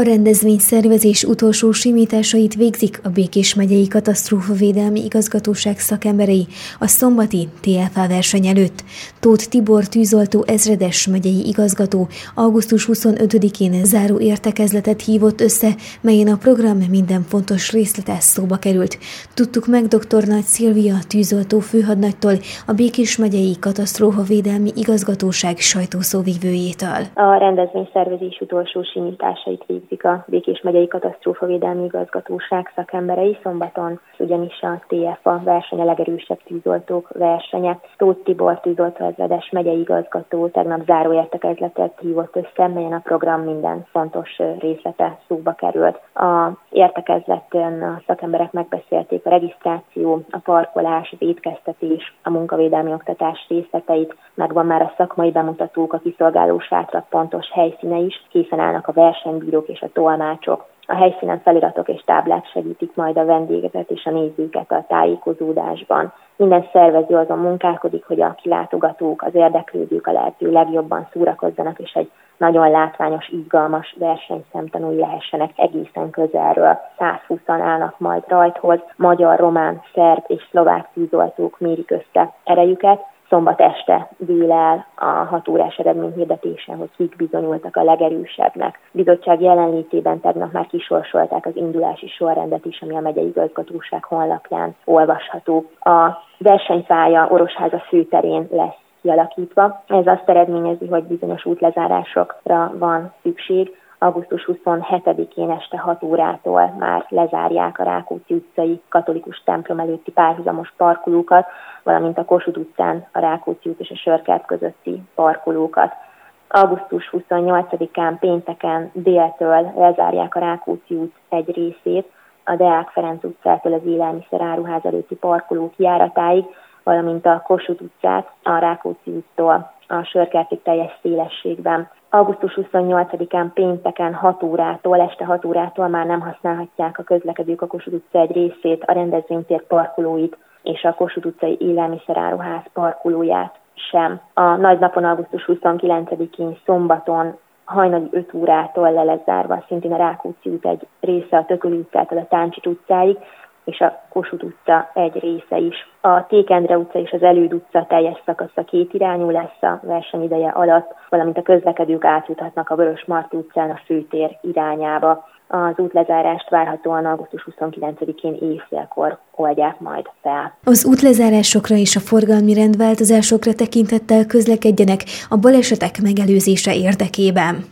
A rendezvényszervezés utolsó simításait végzik a Békés megyei katasztrófavédelmi igazgatóság szakemberei a szombati TFA verseny előtt. Tóth Tibor tűzoltó ezredes megyei igazgató augusztus 25-én záró értekezletet hívott össze, melyen a program minden fontos részlete szóba került. Tudtuk meg dr. Nagy Szilvia tűzoltó főhadnagytól, a Békés megyei katasztrófavédelmi igazgatóság sajtószóvivőjétől. A rendezvényszervezés utolsó simításait végzik a Békés megyei katasztrófavédelmi igazgatóság szakemberei szombaton, ugyanis a TFA verseny a legerősebb tűzoltók versenye. Tóth Tibor tűzoltó ezredes megyei igazgató tegnap záró értekezletet hívott össze, melyen a program minden fontos részlete szóba került. A értekezleten a szakemberek megbeszélték a regisztráció, a parkolás, az étkeztetés, a munkavédelmi oktatás részleteit, megvan már a szakmai bemutatók, a kiszolgáló sátrak pontos helyszíne is, készen állnak a versenybírók és a tolmácsok. A helyszínen feliratok és táblák segítik majd a vendégeket és a nézőket a tájékozódásban. Minden szervező azon munkálkodik, hogy a kilátogatók, az érdeklődők a lehető legjobban szórakozzanak, és egy nagyon látványos, izgalmas versenyszemtanúi lehessenek egészen közelről. 120-an állnak majd rajthoz, magyar, román, szerb és szlovák tűzoltók mérik össze erejüket. Szombat este dől el a 6 órás eredményhirdetésen, hogy kik bizonyultak a legerősebbnek. Bizottság jelenlétében tegnap már kisorsolták az indulási sorrendet is, ami a megyei igazgatóság honlapján olvasható. A versenypálya Orosháza főterén lesz kialakítva. Ez azt eredményezi, hogy bizonyos útlezárásokra van szükség. Augusztus 27-én este 6 órától már lezárják a Rákóczi utcai katolikus templom előtti párhuzamos parkolókat, valamint a Kossuth utcán a Rákóczi út és a Sörkert közötti parkolókat. Augusztus 28-án pénteken déltől lezárják a Rákóczi út egy részét, a Deák Ferenc utcától az élelmiszeráruház előtti parkoló kijáratáig, valamint a Kossuth utcát a Rákóczi úttól a Sörkertig teljes szélességben. Augusztus 28-án pénteken 6 órától, este 6 órától már nem használhatják a közlekedők a Kossuth utca egy részét, a rendezvénytér parkolóit és a Kossuth utcai élelmiszeráruház parkolóját sem. A nagy napon augusztus 29-én szombaton hajnali 5 órától le lesz zárva szintén a Rákóczi út egy része, a Tököli utcától a Táncsics utcáig, és a Kossuth utca egy része is. A Tékendre utca és az Előd utca teljes szakasza kétirányú lesz a versenyideje alatt, valamint a közlekedők átjuthatnak a Vörösmarty utcán a főtér irányába. Az útlezárást várhatóan augusztus 29-én éjfélkor oldják majd fel. Az útlezárásokra és a forgalmi rendváltozásokra tekintettel közlekedjenek a balesetek megelőzése érdekében.